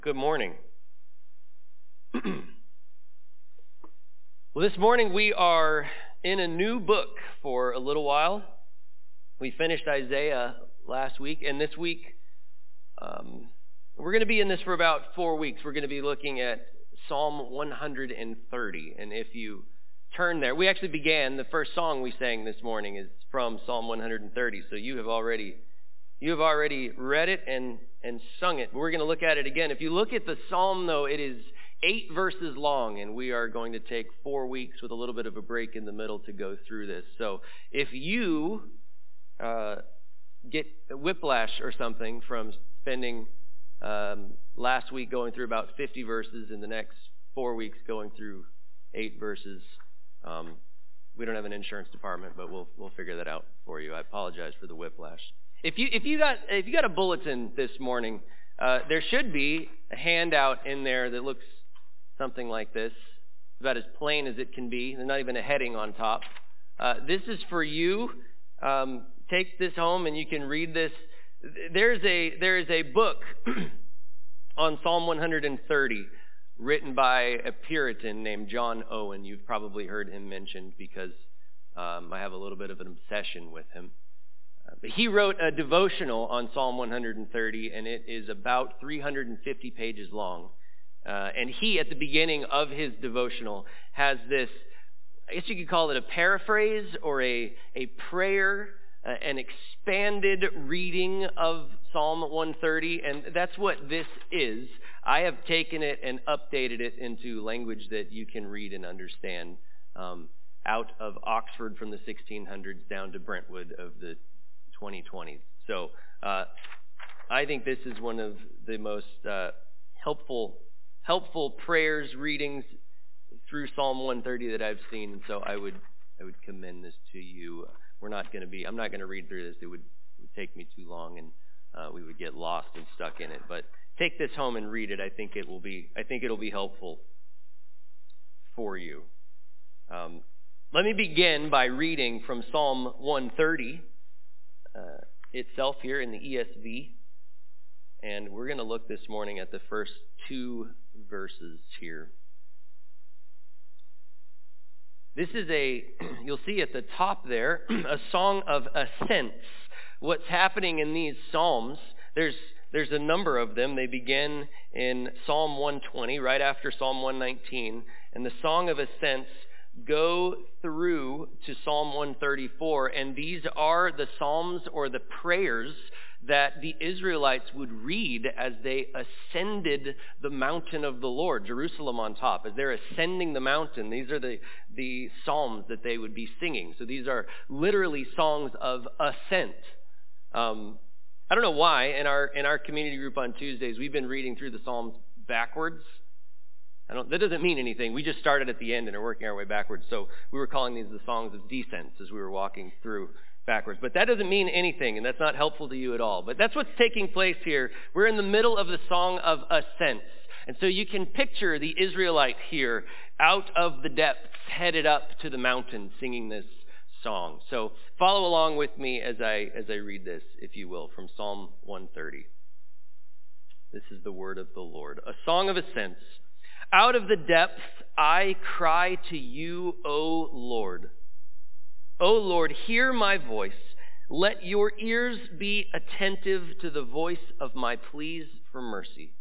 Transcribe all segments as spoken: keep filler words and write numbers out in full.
Good morning. Well, this morning we are in a new book for a little while. We finished Isaiah last week, and this week um, we're going to be in this for about four weeks. We're going to be looking at Psalm one hundred thirty, and if you turn there, we actually began, the first song we sang this morning is from Psalm one hundred thirty, so you have already you have already read it and and sung it. We're going to look at it again. If you look at the psalm, though, it is eight verses long, and we are going to take four weeks with a little bit of a break in the middle to go through this. So if you uh, get whiplash or something from spending um, last week going through about fifty verses and the next four weeks going through eight verses, um, we don't have an insurance department, but we'll we'll figure that out for you. I apologize for the whiplash. If you if you got if you got a bulletin this morning, uh, there should be a handout in there that looks something like this. It's about as plain as it can be. There's not even a heading on top. Uh, this is for you. Um, take this home and you can read this. There's a there is a book on Psalm one hundred thirty written by a Puritan named John Owen. You've probably heard him mentioned because um, I have a little bit of an obsession with him. But he wrote a devotional on Psalm one hundred thirty, and it is about three hundred fifty pages long. Uh, and he, at the beginning of his devotional, has this, I guess you could call it a paraphrase or a, a prayer, uh, an expanded reading of Psalm one thirty, and that's what this is. I have taken it and updated it into language that you can read and understand, um, out of Oxford from the sixteen hundreds down to Brentwood of the twenty twenties. So uh, I think this is one of the most uh, helpful helpful prayers readings through Psalm one thirty that I've seen. And so I would I would commend this to you. We're not going to be I'm not going to read through this. It would, it would take me too long, and uh, we would get lost and stuck in it. But take this home and read it. I think it will be I think it'll be helpful for you. Um, let me begin by reading from Psalm one thirty. Uh, itself here in the E S V, and we're going to look this morning at the first two verses here. This is a, you'll see at the top there, a song of ascents. What's happening in these psalms, there's there's a number of them. They begin in Psalm one twenty, right after Psalm one nineteen, and the song of ascents go through to Psalm one thirty-four, and these are the psalms or the prayers that the Israelites would read as they ascended the mountain of the Lord, Jerusalem on top. As they're ascending the mountain, these are the, the psalms that they would be singing. So these are literally songs of ascent. Um, I don't know why, in our in our community group on Tuesdays, we've been reading through the Psalms backwards. I don't, that doesn't mean anything. We just started at the end and are working our way backwards. So we were calling these the songs of descents as we were walking through backwards. But that doesn't mean anything, and that's not helpful to you at all. But that's what's taking place here. We're in the middle of the song of ascents. And so you can picture the Israelite here out of the depths, headed up to the mountain, singing this song. So follow along with me as I as I read this, if you will, from Psalm one thirty. This is the word of the Lord. A song of ascents. Out of the depths I cry to you, O Lord. O Lord, hear my voice. Let your ears be attentive to the voice of my pleas for mercy.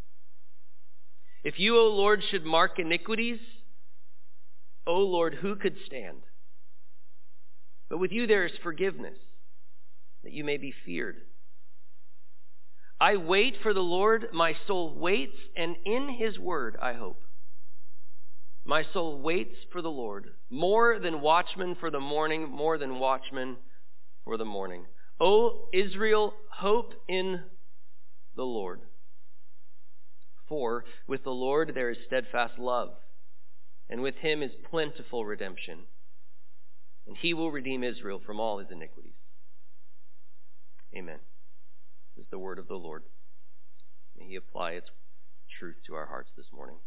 If you, O Lord, should mark iniquities, O Lord, who could stand? But with you there is forgiveness, that you may be feared. I wait for the Lord, my soul waits, and in his word I hope. My soul waits for the Lord, more than watchmen for the morning, more than watchmen for the morning. O Israel, hope in the Lord. For with the Lord there is steadfast love, and with him is plentiful redemption, and he will redeem Israel from all his iniquities. Amen. This is the word of the Lord. May he apply its truth to our hearts this morning.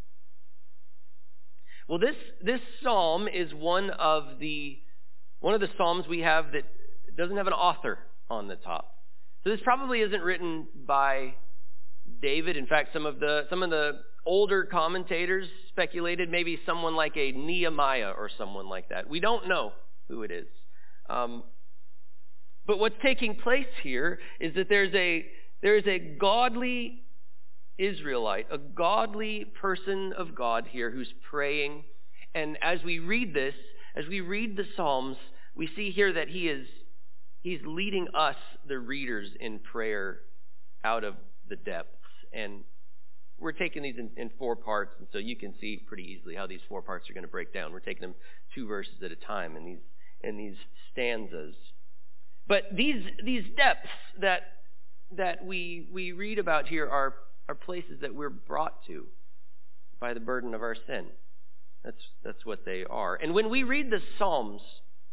Well, this this psalm is one of the one of the psalms we have that doesn't have an author on the top. So this probably isn't written by David. In fact, some of the some of the older commentators speculated maybe someone like a Nehemiah or someone like that. We don't know who it is. Um, but what's taking place here is that there's a there is a godly Israelite, a godly person of God here who's praying. And as we read this, as we read the Psalms, we see here that he is he's leading us, the readers, in prayer out of the depths. And we're taking these in, in four parts, and so you can see pretty easily how these four parts are going to break down. We're taking them two verses at a time in these in these stanzas. But these these depths that that we we read about here are are places that we're brought to by the burden of our sin. That's that's what they are. And when we read the Psalms,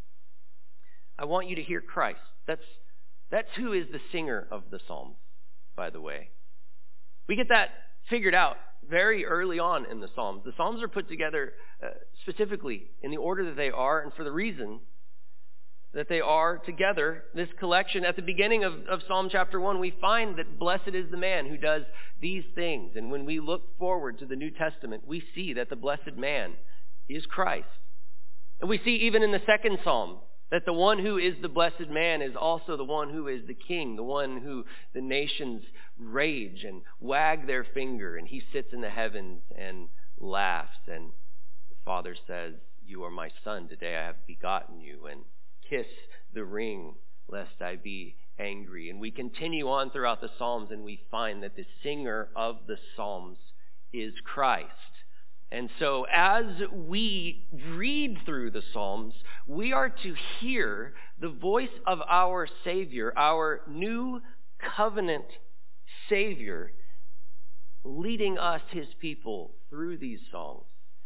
I want you to hear Christ. That's that's who is the singer of the Psalms, by the way. We get that figured out very early on in the Psalms. The Psalms are put together uh, specifically in the order that they are and for the reason that they are together. This collection, at the beginning of, of Psalm chapter one, we find that blessed is the man who does these things. And when we look forward to the New Testament, we see that the blessed man is Christ. And we see even in the second Psalm that the one who is the blessed man is also the one who is the king, the one who the nations rage and wag their finger, and he sits in the heavens and laughs. And the Father says, "You are my son, today I have begotten you," and "Kiss the ring, lest I be angry." And we continue on throughout the Psalms, and we find that the singer of the Psalms is Christ. And so as we read through the Psalms, we are to hear the voice of our Savior, our new covenant Savior, leading us, his people, through these songs.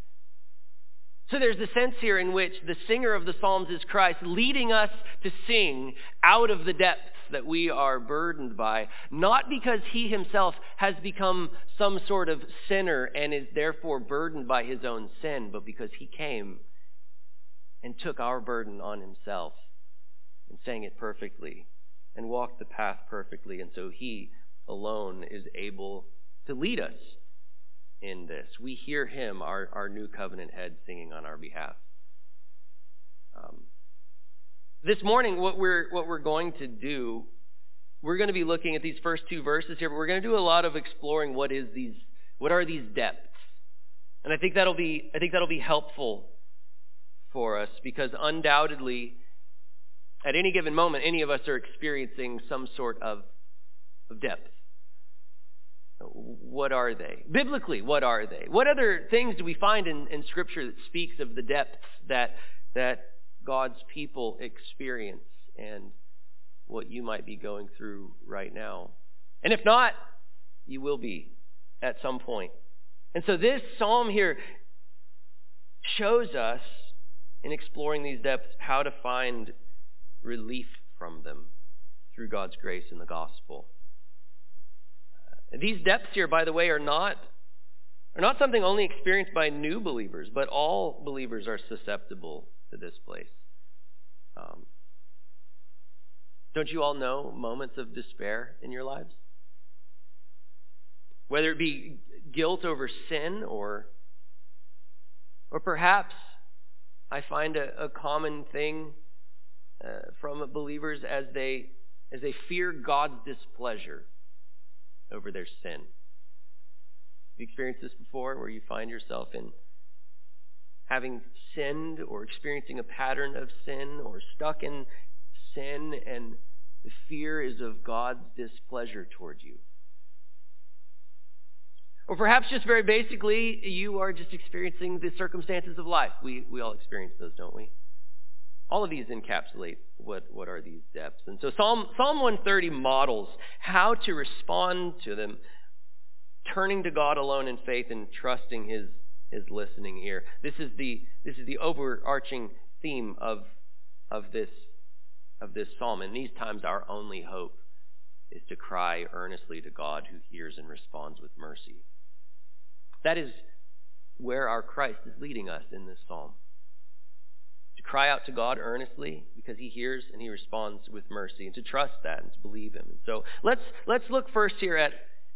So there's the sense here in which the singer of the Psalms is Christ, leading us to sing out of the depths that we are burdened by, not because he himself has become some sort of sinner and is therefore burdened by his own sin, but because he came and took our burden on himself and sang it perfectly and walked the path perfectly. And so he alone is able to lead us in this. We hear him, our, our new covenant head, singing on our behalf. Um, this morning, what we're what we're going to do, we're going to be looking at these first two verses here, but we're going to do a lot of exploring what is these, what are these depths, and I think that'll be I think that'll be helpful for us, because undoubtedly, at any given moment, any of us are experiencing some sort of, of depth. What are they? Biblically, what are they? What other things do we find in, in Scripture that speaks of the depths that that God's people experience and what you might be going through right now? And if not, you will be at some point. And so this psalm here shows us, in exploring these depths, how to find relief from them through God's grace in the gospel. These depths here, by the way, are not, are not something only experienced by new believers, but all believers are susceptible to this place. Um, don't you all know moments of despair in your lives? Whether it be guilt over sin, or, or perhaps I find a, a common thing uh, from believers as they as they fear God's displeasure over their sin. Have you experienced this before, where you find yourself in having sinned or experiencing a pattern of sin or stuck in sin, and the fear is of God's displeasure toward you? Or perhaps just very basically, you are just experiencing the circumstances of life. We we all experience those, don't we? All of these encapsulate what, what are these depths. And so Psalm Psalm one thirty models how to respond to them, turning to God alone in faith and trusting his, his listening ear. This is the this is the overarching theme of of this of this psalm. In these times, our only hope is to cry earnestly to God, who hears and responds with mercy. That is where our Christ is leading us in this psalm. To cry out to God earnestly because he hears and he responds with mercy, and to trust that and to believe him. And so let's let's look first here at,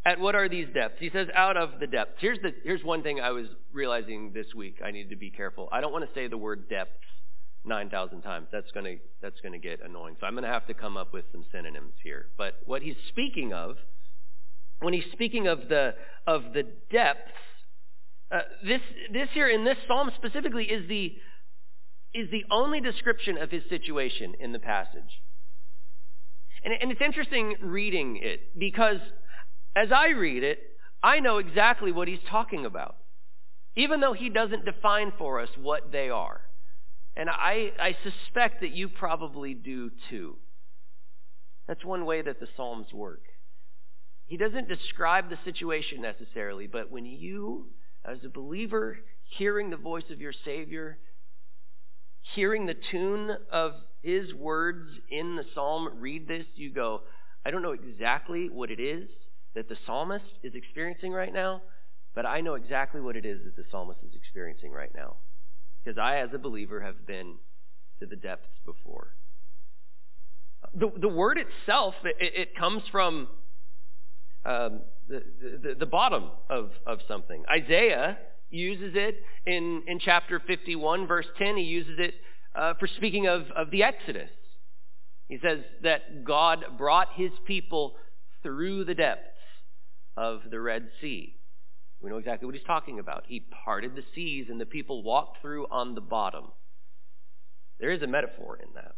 at what are these depths. He says, out of the depths. Here's the here's one thing I was realizing this week. I need to be careful. I don't want to say the word depths nine thousand times. That's going to that's going to get annoying. So I'm going to have to come up with some synonyms here. But what he's speaking of, when he's speaking of the of the depths, uh, this this here in this psalm specifically is the is the only description of his situation in the passage. And, and it's interesting reading it, because as I read it, I know exactly what he's talking about, even though he doesn't define for us what they are. And I, I suspect that you probably do too. That's one way that the Psalms work. He doesn't describe the situation necessarily, but when you, as a believer, hearing the voice of your Savior, hearing the tune of his words in the psalm, read this, you go, I don't know exactly what it is that the psalmist is experiencing right now, but I know exactly what it is that the psalmist is experiencing right now. Because I, as a believer, have been to the depths before. The, the word itself, it, it comes from um, the, the, the bottom of, of something. Isaiah uses it in, in chapter fifty-one, verse ten. He uses it uh, for speaking of, of the Exodus. He says that God brought his people through the depths of the Red Sea. We know exactly what he's talking about. He parted the seas and the people walked through on the bottom. There is a metaphor in that.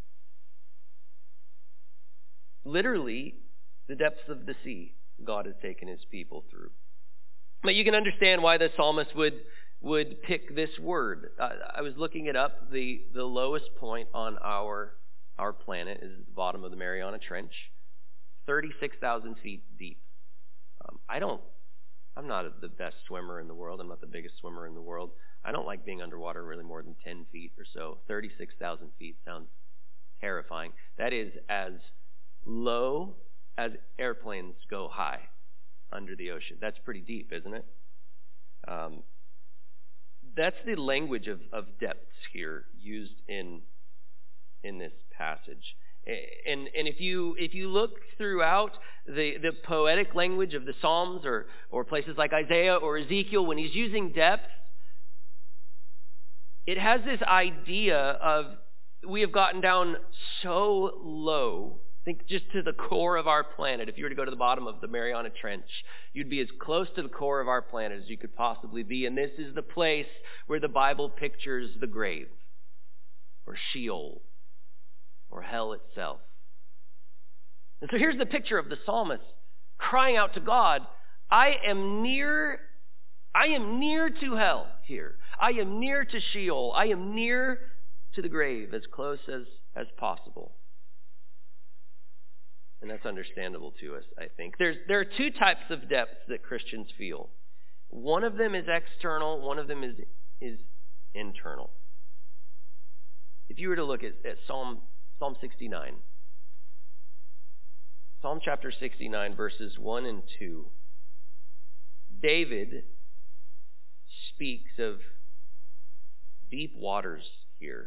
Literally, the depths of the sea, God has taken his people through. But you can understand why the psalmist would, would pick this word. Uh, I was looking it up. The, the lowest point on our, our planet is at the bottom of the Mariana Trench, thirty-six thousand feet deep. Um, I don't, I'm not the best swimmer in the world. I'm not the biggest swimmer in the world. I don't like being underwater really more than ten feet or so. thirty-six thousand feet sounds terrifying. That is as low as airplanes go high under the ocean. That's pretty deep, isn't it? Um, that's the language of, of depths here used in in this passage. And and if you if you look throughout the, the poetic language of the Psalms or or places like Isaiah or Ezekiel, when he's using depth, it has this idea of we have gotten down so low. Think just to the core of our planet. If you were to go to the bottom of the Mariana Trench, you'd be as close to the core of our planet as you could possibly be. And this is the place where the Bible pictures the grave, or Sheol, or hell itself. And so here's the picture of the psalmist crying out to God, I am near, I am near to hell here. I am near to Sheol. I am near to the grave, as close as, as possible. And that's understandable to us, I think. There's, there are two types of depths that Christians feel. One of them is external, one of them is, is internal. If you were to look at, at Psalm, Psalm sixty-nine, Psalm chapter sixty-nine, verses one and two, David speaks of deep waters here.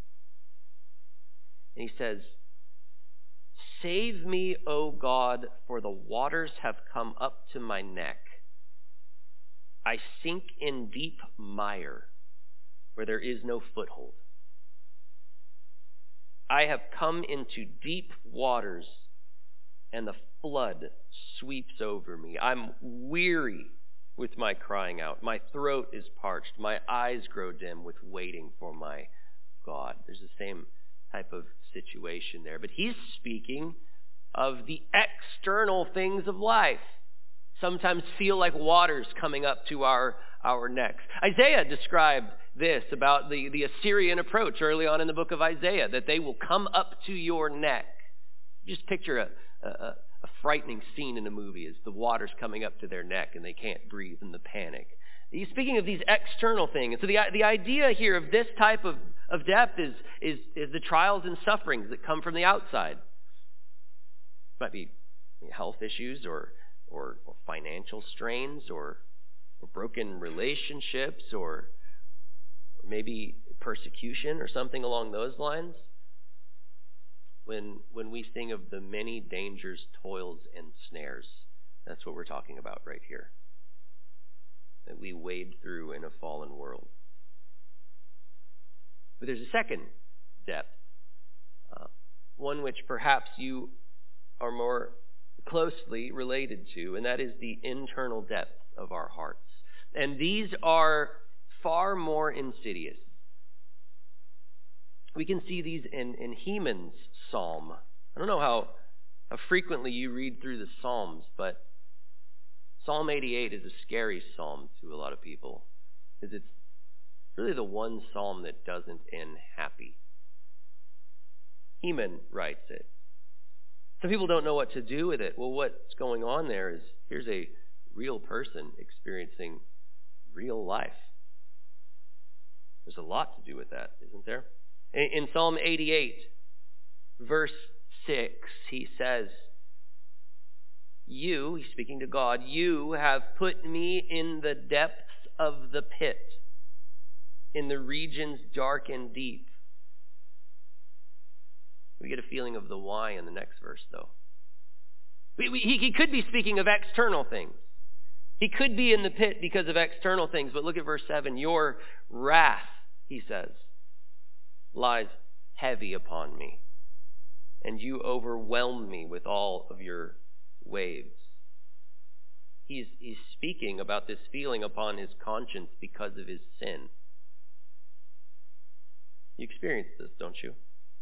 And he says, Save me, O God, for the waters have come up to my neck. I sink in deep mire where there is no foothold. I have come into deep waters, and the flood sweeps over me. I'm weary with my crying out. My throat is parched. My eyes grow dim with waiting for my God. There's the same type of situation there. But he's speaking of the external things of life. Sometimes feel like waters coming up to our, our necks. Isaiah described this about the, the Assyrian approach early on in the book of Isaiah, that they will come up to your neck. Just picture a, a, a frightening scene in a movie as the water's coming up to their neck and they can't breathe in the panic. He's speaking of these external things. So the, the idea here of this type of, of depth is, is, is the trials and sufferings that come from the outside. It might be health issues or, or, or financial strains or, or broken relationships or, or maybe persecution or something along those lines. When, when we sing of the many dangers, toils, and snares That's what we're talking about right here. That we wade through in a fallen world. But there's a second depth, uh, one which perhaps you are more closely related to, and that is the internal depth of our hearts. And these are far more insidious. We can see these in, in Heman's psalm. I don't know how, how frequently you read through the Psalms, but Psalm eighty-eight is a scary psalm to a lot of people, because it's really the one psalm that doesn't end happy. Heman writes it. Some people don't know what to do with it. Well, what's going on there is, here's a real person experiencing real life. There's a lot to do with that, isn't there? In, in Psalm eighty-eight, verse six, he says, You, he's speaking to God, you have put me in the depths of the pit, in the regions dark and deep. We get a feeling of the why in the next verse, though. We, we, he, he could be speaking of external things. He could be in the pit because of external things, but look at verse seven. Your wrath, he says, lies heavy upon me, and you overwhelm me with all of your waves. He's, he's speaking about this feeling upon his conscience because of his sin. You experience this, don't you?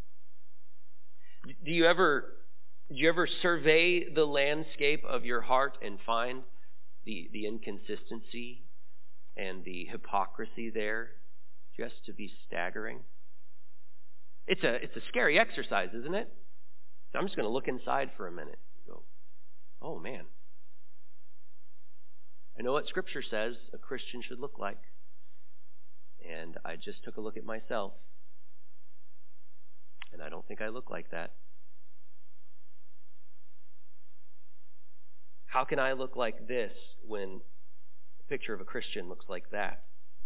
Do you ever, do you ever survey the landscape of your heart and find the, the inconsistency and the hypocrisy there just to be staggering? It's a, it's a scary exercise, isn't it? So I'm just going to look inside for a minute and go, oh man, I know what Scripture says a Christian should look like. And I just took a look at myself. And I don't think I look like that. How can I look like this when a picture of a Christian looks like that?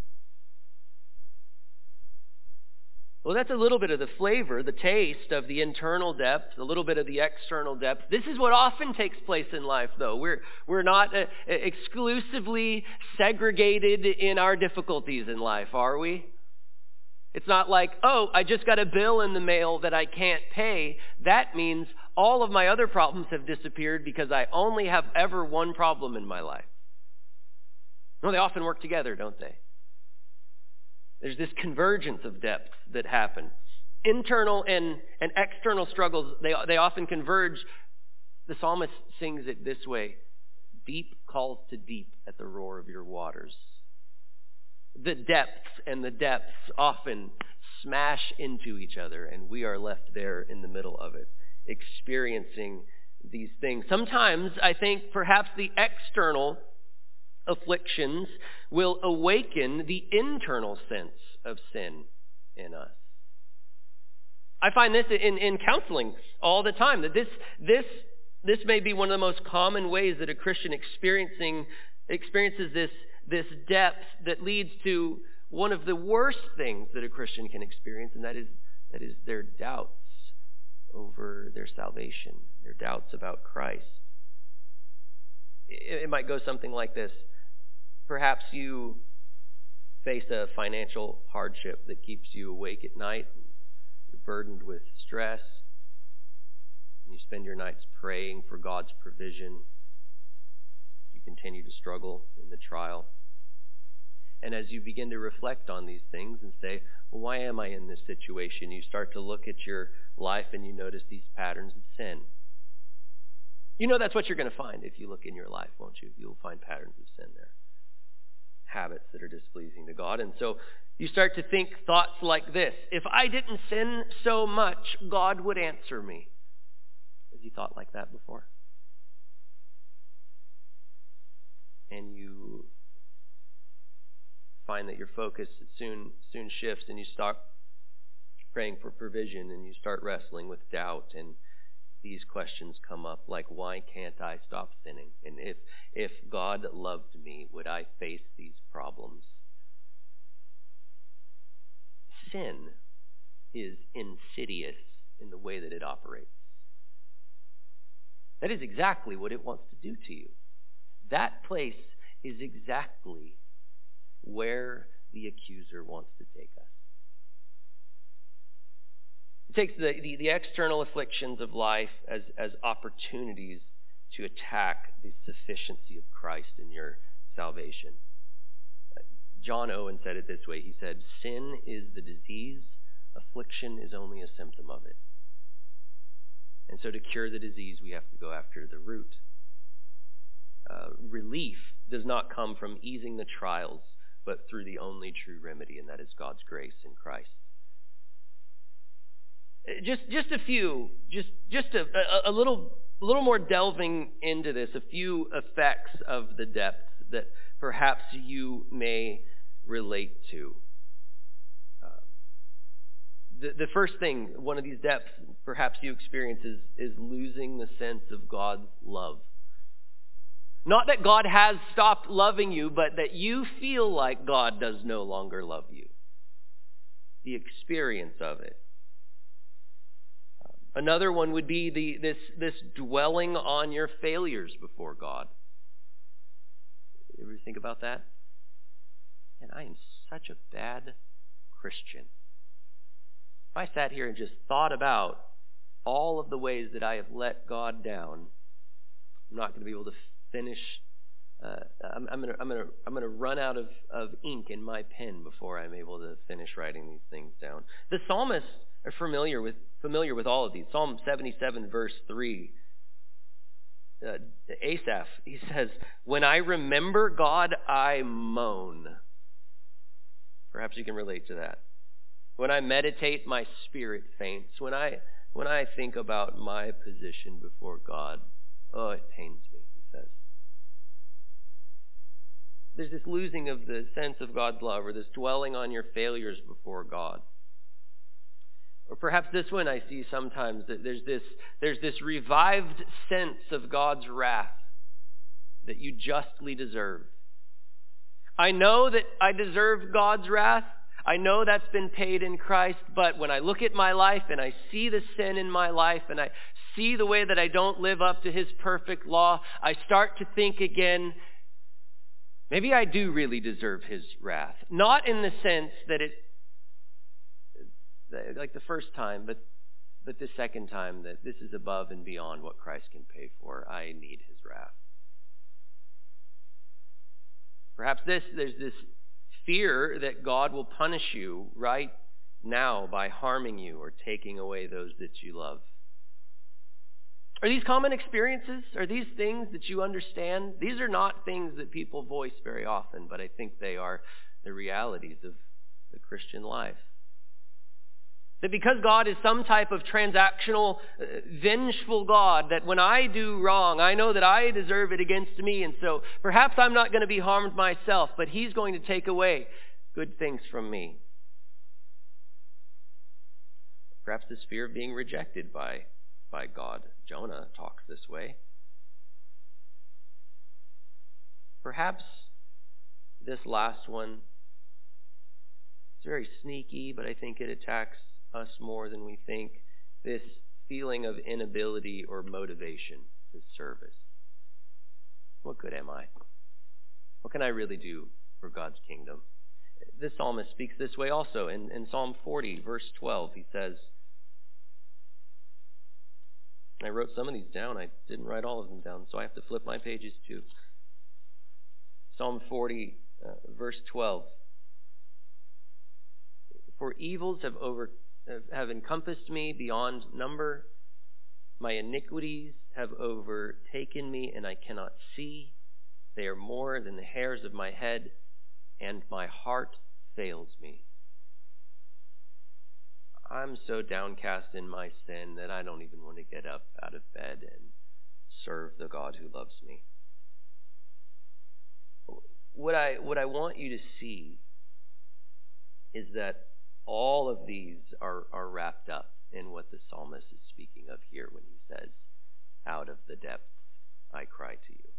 Well, that's a little bit of the flavor, the taste of the internal depth, a little bit of the external depth. This is what often takes place in life, though. We're, we're not uh, exclusively segregated in our difficulties in life, are we? It's not like, oh, I just got a bill in the mail that I can't pay. That means all of my other problems have disappeared because I only have ever one problem in my life. No, they often work together, don't they? There's this convergence of depths that happen. Internal and, and external struggles, they, they often converge. The psalmist sings it this way: deep calls to deep at the roar of your waters. The depths and the depths often smash into each other, and we are left there in the middle of it, experiencing these things. Sometimes, I think, perhaps the external afflictions will awaken the internal sense of sin in us. I find this in, in counseling all the time, that this, this, this may be one of the most common ways that a Christian experiencing experiences this this depth that leads to one of the worst things that a Christian can experience, and that is that is their doubts over their salvation, their doubts about Christ. It, it might go something like this. Perhaps you face a financial hardship that keeps you awake at night. You're burdened with stress. And you spend your nights praying for God's provision. Continue to struggle in the trial. And as you begin to reflect on these things and say, well, why am I in this situation? You start to look at your life and you notice these patterns of sin. You know that's what you're going to find if you look in your life, won't you? You'll find patterns of sin there. Habits that are displeasing to God. And so you start to think thoughts like this: if I didn't sin so much, God would answer me. Have you thought like that before? And you find that your focus soon soon shifts, and you start praying for provision, and you start wrestling with doubt, and these questions come up like, why can't I stop sinning? And if if God loved me, would I face these problems? Sin is insidious in the way that it operates. That is exactly what it wants to do to you. that place is exactly where the accuser wants to take us. It takes the, the, the external afflictions of life as, as opportunities to attack the sufficiency of Christ in your salvation. John Owen said it this way. He said, sin is the disease, affliction is only a symptom of it. And so to cure the disease, we have to go after the root. Uh, relief does not come from easing the trials, but through the only true remedy, and that is God's grace in Christ. Just, just a few, just, just a, a, a little, a little more delving into this. A few effects of the depths that perhaps you may relate to. Um, the, the first thing, one of these depths, perhaps you experience is, is losing the sense of God's love. Not that God has stopped loving you, but that you feel like God does no longer love you. The experience of it. Um, another one would be the this this dwelling on your failures before God. You ever think about that? And I am such a bad Christian. If I sat here and just thought about all of the ways that I have let God down, I'm not going to be able to finish. Uh, I'm, I'm going to I'm going to I'm going to run out of, of ink in my pen before I'm able to finish writing these things down. The psalmists are familiar with familiar with all of these. Psalm seventy-seven, verse three. Uh, Asaph, he says, "When I remember God, I moan." Perhaps you can relate to that. When I meditate, my spirit faints. When I when I think about my position before God, oh, it pains me, he says. There's this losing of the sense of God's love, or this dwelling on your failures before God. Or perhaps this one I see sometimes, that there's this, there's this revived sense of God's wrath that you justly deserve. I know that I deserve God's wrath. I know that's been paid in Christ, but when I look at my life and I see the sin in my life and I see the way that I don't live up to his perfect law, I start to think again, maybe I do really deserve his wrath. Not in the sense that it, like the first time, but but the second time, that this is above and beyond what Christ can pay for. I need his wrath. Perhaps this, there's this fear that God will punish you right now by harming you or taking away those that you love. Are these common experiences? Are these things that you understand? These are not things that people voice very often, but I think they are the realities of the Christian life. That because God is some type of transactional, uh, vengeful God, that when I do wrong, I know that I deserve it against me, and so perhaps I'm not going to be harmed myself, but he's going to take away good things from me. Perhaps this fear of being rejected by, by God. Jonah talks this way. Perhaps this last one is very sneaky, but I think it attacks us more than we think. This feeling of inability or motivation to service. What good am I? What can I really do for God's kingdom? The psalmist speaks this way also. In, in Psalm forty, verse twelve, he says, I wrote some of these down. I didn't write all of them down, so I have to flip my pages too. Psalm forty, uh, verse twelve. For evils have over have encompassed me beyond number. My iniquities have overtaken me, and I cannot see. They are more than the hairs of my head, and my heart fails me. I'm so downcast in my sin that I don't even want to get up out of bed and serve the God who loves me. What I, what I want you to see is that all of these are, are wrapped up in what the psalmist is speaking of here when he says, out of the depths I cry to you.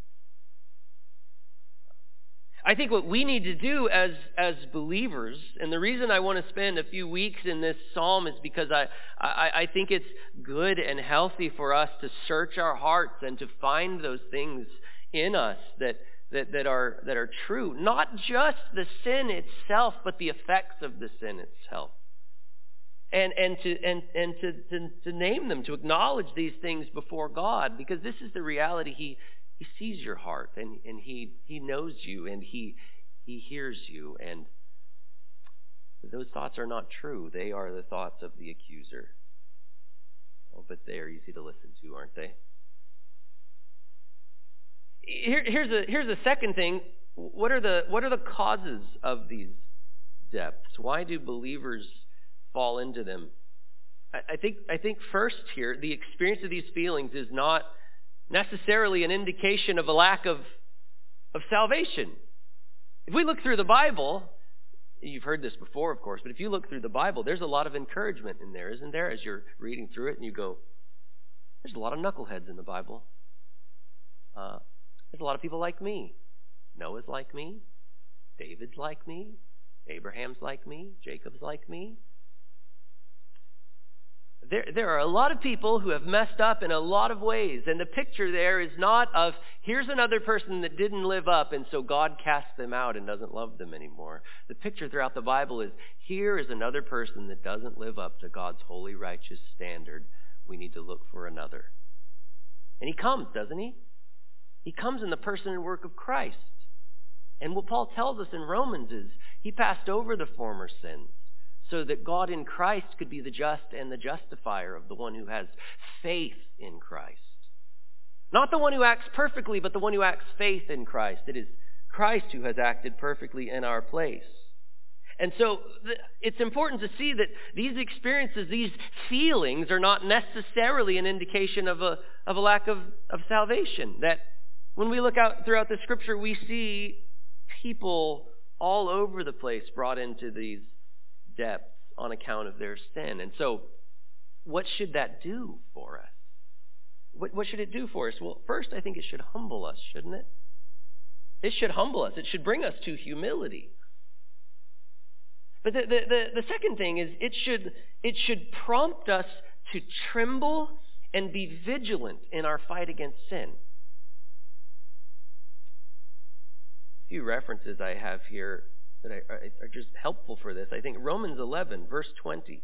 I think what we need to do as, as believers, and the reason I want to spend a few weeks in this psalm is because I, I, I think it's good and healthy for us to search our hearts and to find those things in us that, that, that, are, that are true. Not just the sin itself, but the effects of the sin itself. And, and, to, and, and to, to, to name them, to acknowledge these things before God, because this is the reality. He, he sees your heart, and, and he, he knows you, and he, he hears you. And those thoughts are not true. They are the thoughts of the accuser. Oh, but they are easy to listen to, aren't they? Here, here's a here's a second thing. What are the what are the causes of these depths? Why do believers fall into them? I, I think I think first here, the experience of these feelings is not necessarily an indication of a lack of of salvation. If we look through the Bible, you've heard this before, of course, but if you look through the Bible, there's a lot of encouragement in there, isn't there? As you're reading through it and you go, there's a lot of knuckleheads in the Bible. Uh, there's a lot of people like me. Noah's like me. David's like me. Abraham's like me. Jacob's like me. There, there are a lot of people who have messed up in a lot of ways. And the picture there is not of, here's another person that didn't live up, and so God casts them out and doesn't love them anymore. The picture throughout the Bible is, here is another person that doesn't live up to God's holy, righteous standard. We need to look for another. And he comes, doesn't he? He comes in the person and work of Christ. And what Paul tells us in Romans is, he passed over the former sins, so that God in Christ could be the just and the justifier of the one who has faith in Christ. Not the one who acts perfectly, but the one who acts faith in Christ. It is Christ who has acted perfectly in our place. And so it's important to see that these experiences, these feelings, are not necessarily an indication of a, of a lack of, of salvation. That when we look out throughout the Scripture, we see people all over the place brought into these depths on account of their sin. And so what should that do for us? What, what should it do for us? Well, first, I think it should humble us, shouldn't it? It should humble us. It should bring us to humility. But the, the, the, the second thing is it should, it should prompt us to tremble and be vigilant in our fight against sin. A few references I have here that are, are just helpful for this. I think Romans eleven, verse twenty.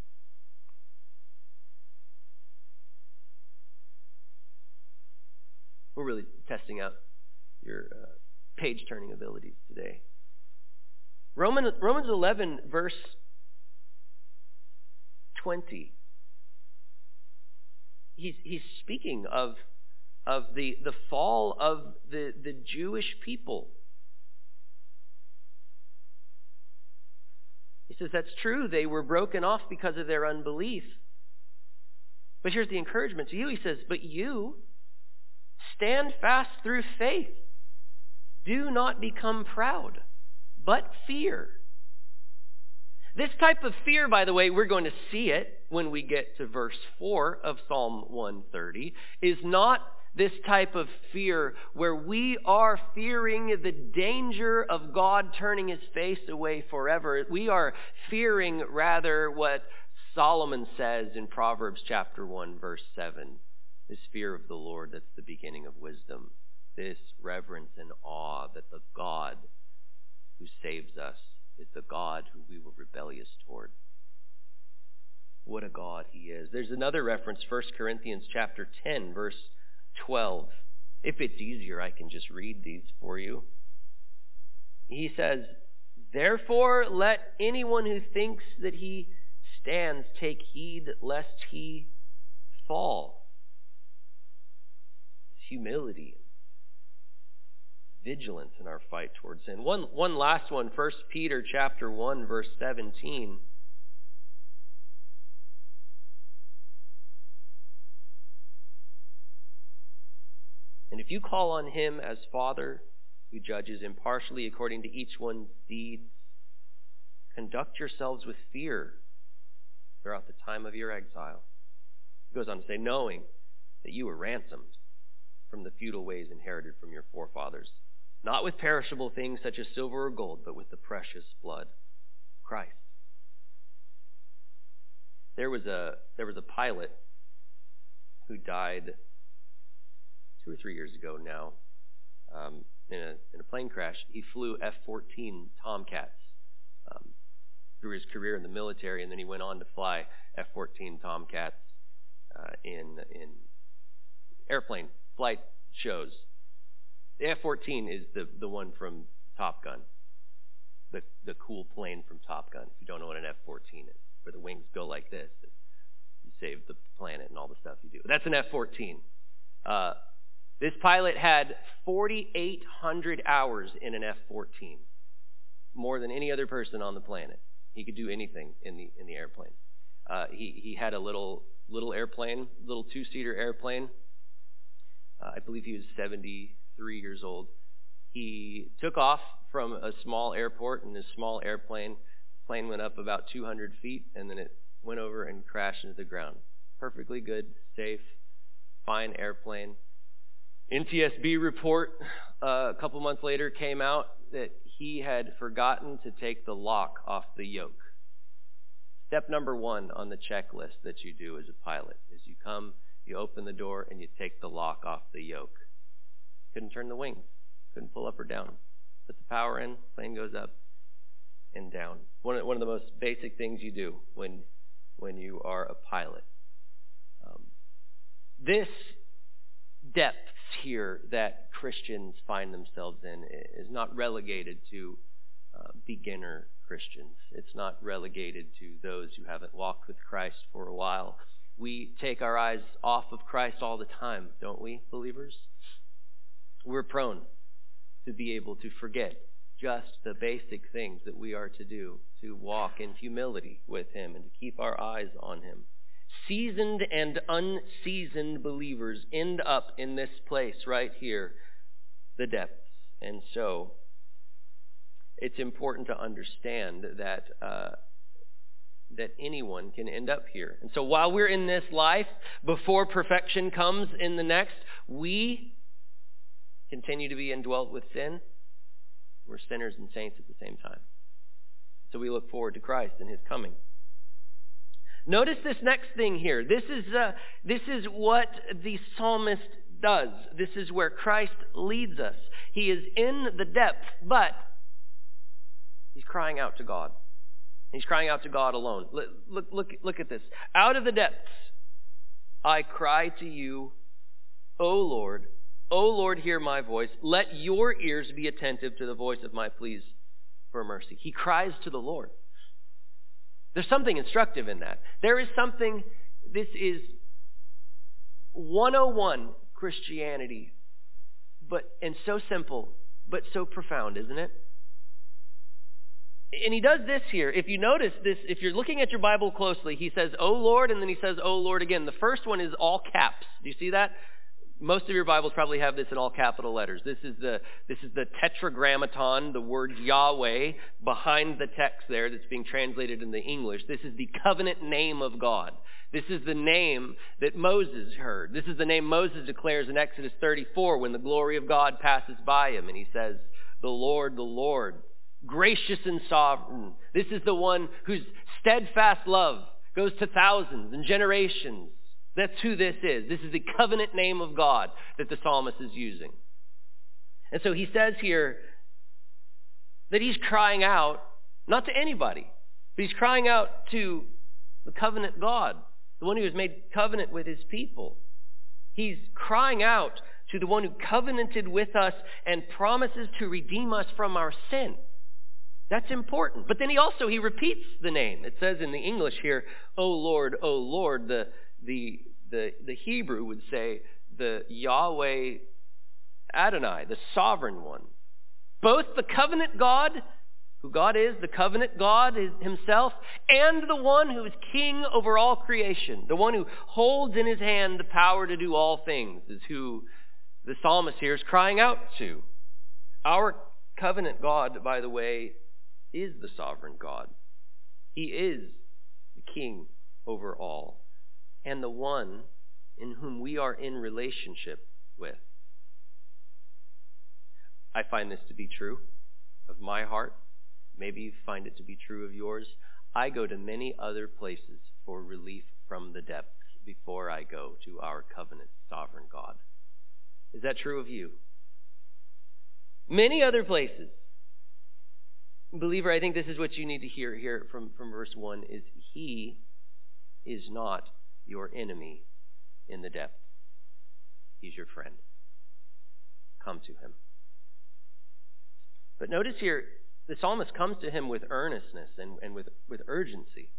We're really testing out your uh, page-turning abilities today. Roman, Romans eleven, verse twenty. He's, he's speaking of, of the, the fall of the, the Jewish people. He says that's true. They were broken off because of their unbelief. But here's the encouragement to you. He says, but you stand fast through faith. Do not become proud, but fear. This type of fear, by the way, we're going to see it when we get to verse four of Psalm one thirty, is not this type of fear where we are fearing the danger of God turning his face away forever. We are fearing rather what Solomon says in Proverbs chapter one, verse seven. This fear of the Lord, that's the beginning of wisdom. This reverence and awe that the God who saves us is the God who we were rebellious toward. What a God he is. There's another reference, First Corinthians chapter ten, verse twelve. If it's easier, I can just read these for you. He says, therefore let anyone who thinks that he stands take heed lest he fall. Humility, vigilance in our fight towards sin. One, one last one, First Peter chapter one, verse seventeen. And if you call on him as Father, who judges impartially according to each one's deeds, conduct yourselves with fear throughout the time of your exile. He goes on to say, knowing that you were ransomed from the futile ways inherited from your forefathers, not with perishable things such as silver or gold, but with the precious blood of Christ. There was a there was a pilot who died two or three years ago now. um, in, a, in a plane crash. He flew F fourteen Tomcats um, through his career in the military, and then he went on to fly F fourteen Tomcats uh, in in airplane flight shows. The F fourteen is the, the one from Top Gun, the the cool plane from Top Gun. If you don't know what an F fourteen is, where the wings go like this, and you save the planet and all the stuff you do. That's an F fourteen. Uh, this pilot had forty-eight hundred hours in an F fourteen, more than any other person on the planet. He could do anything in the in the airplane. Uh, he he had a little little airplane, little two-seater airplane. Uh, I believe he was seventy-three years old. He took off from a small airport in this small airplane. The plane went up about two hundred feet, and then it went over and crashed into the ground. Perfectly good, safe, fine airplane. N T S B report uh, a couple months later came out that he had forgotten to take the lock off the yoke. Step number one on the checklist that you do as a pilot is you come, you open the door, and you take the lock off the yoke. Couldn't turn the wings. Couldn't pull up or down. Put the power in, plane goes up and down. One of, one of the most basic things you do when, when you are a pilot. Um, this depth here that Christians find themselves in is not relegated to uh, beginner Christians. It's not relegated to those who haven't walked with Christ for a while. We take our eyes off of Christ all the time, don't we, believers? We're prone to be able to forget just the basic things that we are to do, to walk in humility with Him and to keep our eyes on Him. Seasoned and unseasoned believers end up in this place right here, the depths. And so it's important to understand that uh, that anyone can end up here. And so while we're in this life, before perfection comes in the next, we continue to be indwelt with sin. We're sinners and saints at the same time. So we look forward to Christ and His coming. Notice this next thing here. This is uh, this is what the psalmist does. This is where Christ leads us. He is in the depth, but he's crying out to God. He's crying out to God alone. Look, look, look, look at this. Out of the depths, I cry to you, O Lord. O Lord, hear my voice. Let your ears be attentive to the voice of my pleas for mercy. He cries to the Lord. There's something instructive in that. There is something, this is one oh one Christianity, but and so simple, but so profound, isn't it? And he does this here. If you notice this, if you're looking at your Bible closely, he says, "O Lord," and then he says, "O Lord" again. The first one is all caps. Do you see that? Most of your Bibles probably have this in all capital letters. This is the this is the tetragrammaton, the word Yahweh, behind the text there that's being translated into English. This is the covenant name of God. This is the name that Moses heard. This is the name Moses declares in Exodus thirty-four when the glory of God passes by him. And he says, "The Lord, the Lord, gracious and sovereign." This is the one whose steadfast love goes to thousands and generations. That's who this is. This is the covenant name of God that the psalmist is using. And so he says here that he's crying out, not to anybody, but he's crying out to the covenant God, the one who has made covenant with his people. He's crying out to the one who covenanted with us and promises to redeem us from our sin. That's important. But then he also, he repeats the name. It says in the English here, "O Lord, O Lord," the The, the, the Hebrew would say the Yahweh Adonai, the sovereign one. Both the covenant God, who God is, the covenant God himself, and the one who is king over all creation, the one who holds in his hand the power to do all things, is who the psalmist here is crying out to. Our covenant God, by the way, is the sovereign God. He is the king over all, and the one in whom we are in relationship with. I find this to be true of my heart. Maybe you find it to be true of yours. I go to many other places for relief from the depths before I go to our covenant sovereign God. Is that true of you? Many other places. Believer, I think this is what you need to hear here from, from verse one, is he is not your enemy in the depth. He's your friend. Come to him. But notice here, the psalmist comes to him with earnestness and, and with, with urgency.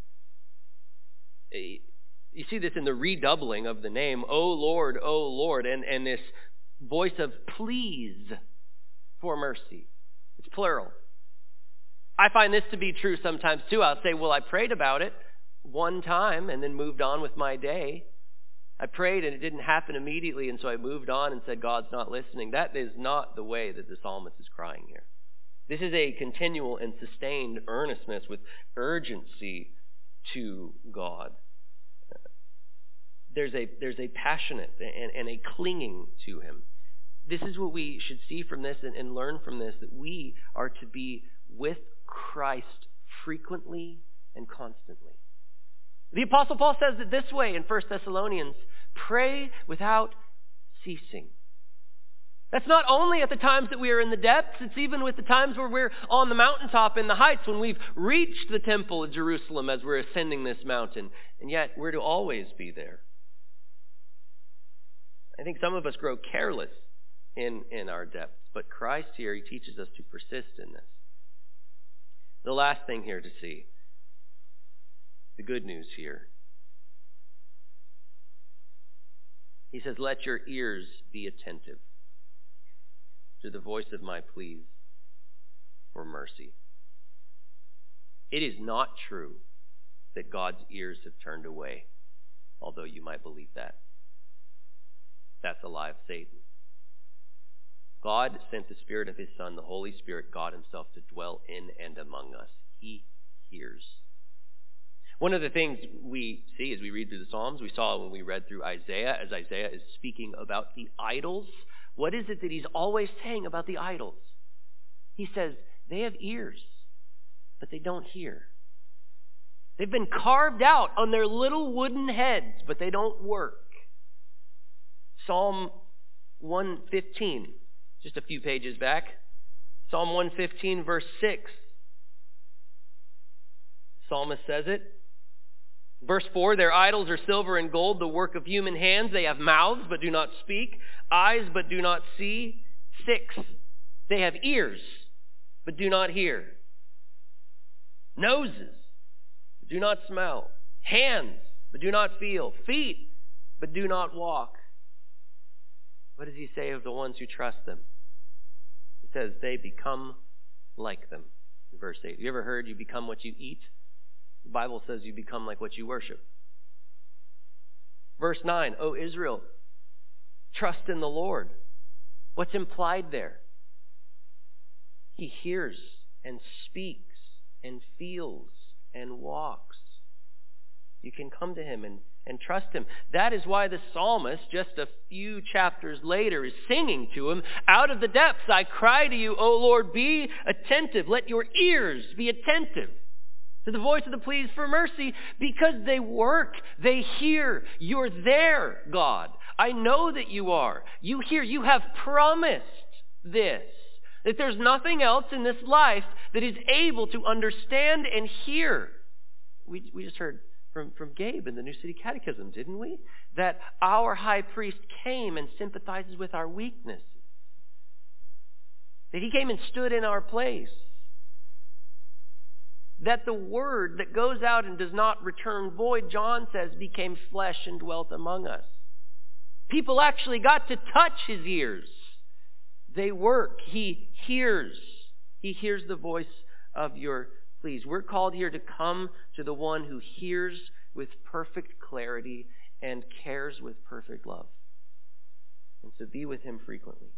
You see this in the redoubling of the name, O Lord, O Lord, and, and this voice of pleas for mercy. It's plural. I find this to be true sometimes too. I'll say, well, I prayed about it one time and then moved on with my day. I prayed and it didn't happen immediately, and so I moved on and said, God's not listening. That is not the way that the psalmist is crying here. This is a continual and sustained earnestness with urgency to God. There's a, there's a passionate and, and a clinging to him. This is what we should see from this and, and learn from this, that we are to be with Christ frequently and constantly. The Apostle Paul says it this way in First Thessalonians, pray without ceasing. That's not only at the times that we are in the depths, it's even with the times where we're on the mountaintop in the heights, when we've reached the temple of Jerusalem as we're ascending this mountain. And yet we're to always be there. I think some of us grow careless in, in our depths, but Christ here, he teaches us to persist in this. The last thing here to see, the good news here. He says, let your ears be attentive to the voice of my pleas for mercy. It is not true that God's ears have turned away, although you might believe that. That's a lie of Satan. God sent the Spirit of his Son, the Holy Spirit, God himself, to dwell in and among us. He hears. One of the things we see as we read through the Psalms, we saw when we read through Isaiah, as Isaiah is speaking about the idols. What is it that he's always saying about the idols? He says, they have ears, but they don't hear. They've been carved out on their little wooden heads, but they don't work. Psalm one fifteen, just a few pages back. Psalm one fifteen, verse six. The psalmist says it. Verse four, their idols are silver and gold, the work of human hands. They have mouths, but do not speak. Eyes, but do not see. Six, they have ears, but do not hear. Noses, but do not smell. Hands, but do not feel. Feet, but do not walk. What does he say of the ones who trust them? He says, they become like them. In verse eight. Have you ever heard you become what you eat? The Bible says you become like what you worship. Verse nine, O Israel, trust in the Lord. What's implied there? He hears and speaks and feels and walks. You can come to him and, and trust him. That is why the psalmist, just a few chapters later, is singing to him, out of the depths I cry to you, O Lord, be attentive. Let your ears be attentive to the voice of the pleas for mercy, because they work, they hear. You're there, God. I know that you are. You hear. You have promised this, that there's nothing else in this life that is able to understand and hear. We, we just heard from, from Gabe in the New City Catechism, didn't we? That our high priest came and sympathizes with our weaknesses. That he came and stood in our place. That the word that goes out and does not return void, John says, became flesh and dwelt among us. People actually got to touch his ears. They work. He hears. He hears the voice of your pleas. We're called here to come to the one who hears with perfect clarity and cares with perfect love. And so be with him frequently.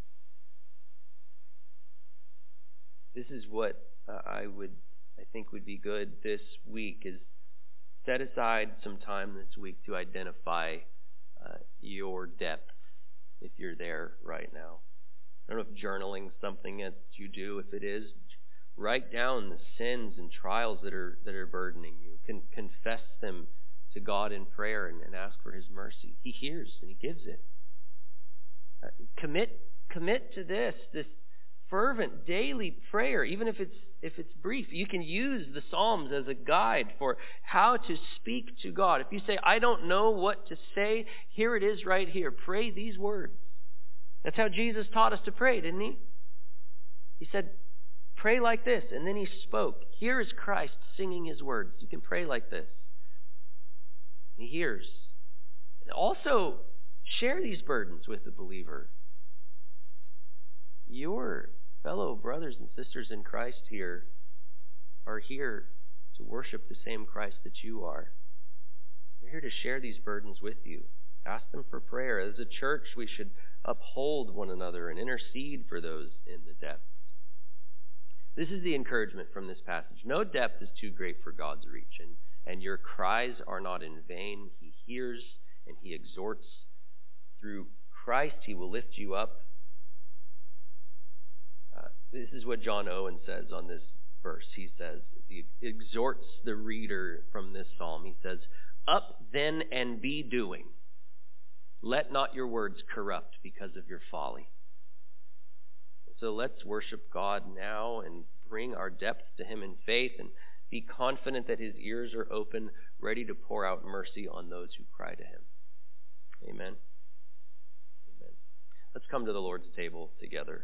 This is what uh, I would I think would be good this week, is set aside some time this week to identify uh, your depth, if you're there right now. I don't know if journaling's something that you do. If it is, write down the sins and trials that are that are burdening you. Con- confess them to God in prayer and, and ask for his mercy. He hears and he gives it. Uh, commit commit to this, this fervent daily prayer, even if it's if it's brief. You can use the Psalms as a guide for how to speak to God. If you say, I don't know what to say, here it is right here. Pray these words. That's how Jesus taught us to pray, didn't he? He said, pray like this. And then he spoke. Here is Christ singing his words. You can pray like this. He hears. And also, share these burdens with the believer. Your fellow brothers and sisters in Christ here are here to worship the same Christ that you are. We're here to share these burdens with you. Ask them for prayer. As a church, we should uphold one another and intercede for those in the depths. This is the encouragement from this passage. No depth is too great for God's reach, and, and your cries are not in vain. He hears and he exhorts. Through Christ, he will lift you up. Uh, this is what John Owen says on this verse. He says, he exhorts the reader from this psalm. He says, up then and be doing. Let not your words corrupt because of your folly. So let's worship God now and bring our depth to him in faith and be confident that his ears are open, ready to pour out mercy on those who cry to him. Amen. Amen. Let's come to the Lord's table together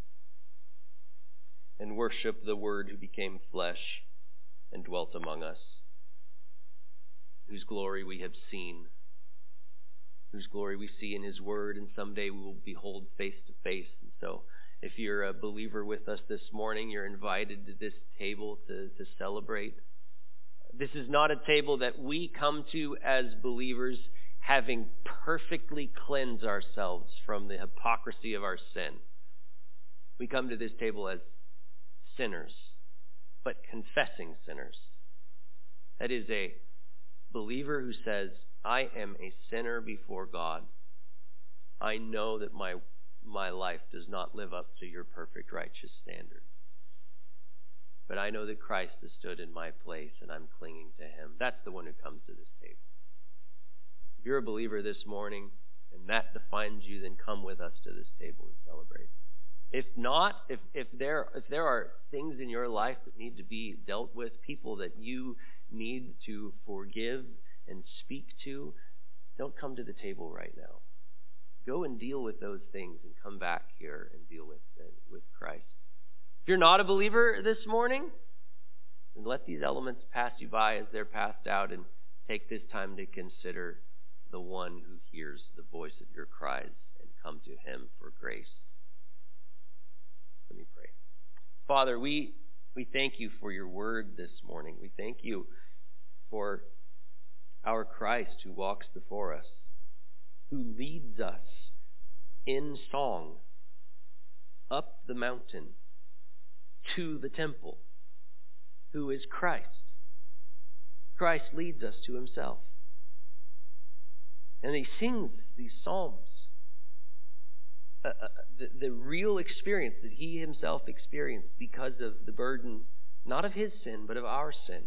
and worship the Word who became flesh and dwelt among us, whose glory we have seen, whose glory we see in his Word, and someday we will behold face to face. And so if you're a believer with us this morning, you're invited to this table to, to celebrate. This is not a table that we come to as believers having perfectly cleansed ourselves from the hypocrisy of our sin. We come to this table as sinners, but confessing sinners. That is a believer who says, I am a sinner before God. I know that my my life does not live up to your perfect righteous standard. But I know that Christ has stood in my place and I'm clinging to him. That's the one who comes to this table. If you're a believer this morning and that defines you, then come with us to this table and celebrate. If not, if, if there if there are things in your life that need to be dealt with, people that you need to forgive and speak to, don't come to the table right now. Go and deal with those things and come back here and deal with, uh, with Christ. If you're not a believer this morning, then let these elements pass you by as they're passed out and take this time to consider the one who hears the voice of your cries and come to him for grace. Let me pray. Father, we, we thank you for your word this morning. We thank you for our Christ who walks before us, who leads us in song up the mountain to the temple, who is Christ. Christ leads us to himself. And he sings these psalms. Uh, uh, the, the real experience that he himself experienced because of the burden, not of his sin, but of our sin.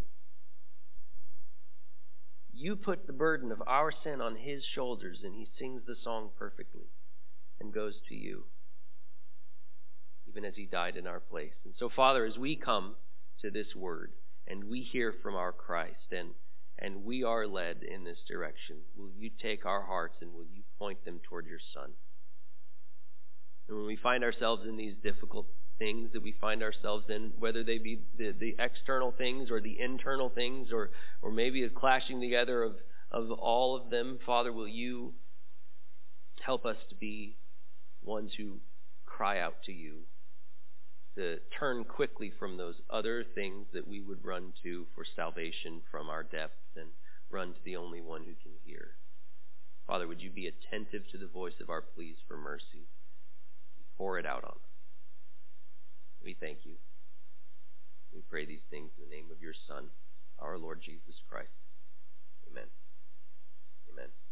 You put the burden of our sin on his shoulders, and he sings the song perfectly and goes to you, even as he died in our place. And so, Father, as we come to this word and we hear from our Christ and, and we are led in this direction, will you take our hearts and will you point them toward your Son? And when we find ourselves in these difficult things that we find ourselves in, whether they be the, the external things or the internal things, or, or maybe a clashing together of, of all of them, Father, will you help us to be ones who cry out to you, to turn quickly from those other things that we would run to for salvation from our depths and run to the only one who can hear. Father, would you be attentive to the voice of our pleas for mercy? Pour it out on us. We thank you. We pray these things in the name of your Son, our Lord Jesus Christ. Amen. Amen.